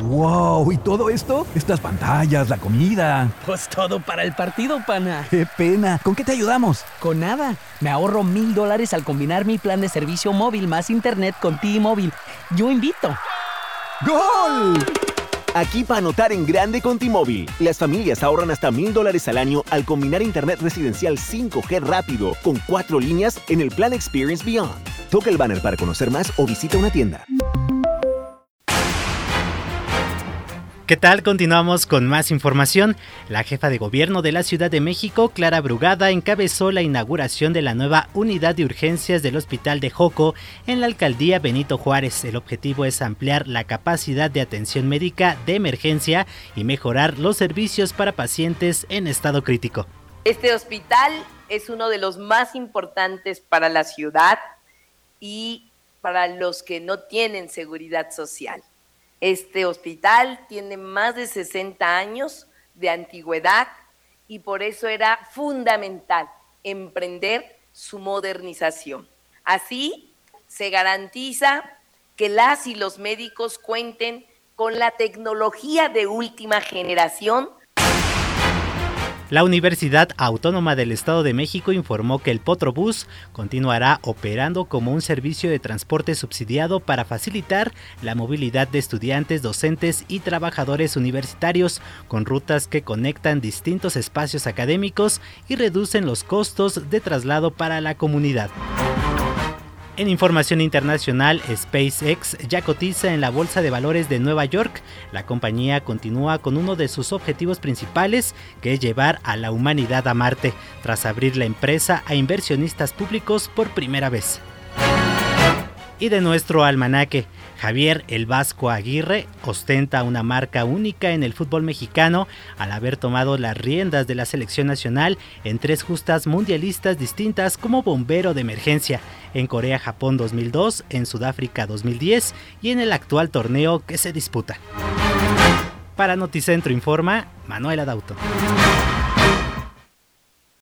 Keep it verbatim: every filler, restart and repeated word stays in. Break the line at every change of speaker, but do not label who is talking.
¡Wow! ¿Y todo esto? Estas pantallas, la comida.
Pues todo para el partido, pana.
¡Qué pena! ¿Con qué te ayudamos?
Con nada. Me ahorro mil dólares al combinar mi plan de servicio móvil más internet con T-Mobile. Yo invito.
¡Gol!
Aquí para anotar en grande con T-Mobile. Las familias ahorran hasta mil dólares al año al combinar internet residencial cinco G rápido con cuatro líneas en el plan Experience Beyond. Toca el banner para conocer más o visita una tienda.
¿Qué tal? Continuamos con más información. La jefa de gobierno de la Ciudad de México, Clara Brugada, encabezó la inauguración de la nueva unidad de urgencias del Hospital de Joco en la alcaldía Benito Juárez. El objetivo es ampliar la capacidad de atención médica de emergencia y mejorar los servicios para pacientes en estado crítico.
Este hospital es uno de los más importantes para la ciudad y para los que no tienen seguridad social. Este hospital tiene más de sesenta años de antigüedad y por eso era fundamental emprender su modernización. Así se garantiza que las y los médicos cuenten con la tecnología de última generación.
La Universidad Autónoma del Estado de México informó que el Potrobús continuará operando como un servicio de transporte subsidiado para facilitar la movilidad de estudiantes, docentes y trabajadores universitarios con rutas que conectan distintos espacios académicos y reducen los costos de traslado para la comunidad. En información internacional, SpaceX ya cotiza en la Bolsa de Valores de Nueva York. La compañía continúa con uno de sus objetivos principales, que es llevar a la humanidad a Marte, tras abrir la empresa a inversionistas públicos por primera vez. Y de nuestro almanaque, Javier El Vasco Aguirre ostenta una marca única en el fútbol mexicano al haber tomado las riendas de la selección nacional en tres justas mundialistas distintas como bombero de emergencia, en Corea-Japón dos mil dos, en Sudáfrica dos mil diez y en el actual torneo que se disputa. Para Noticentro informa Manuel Adauto.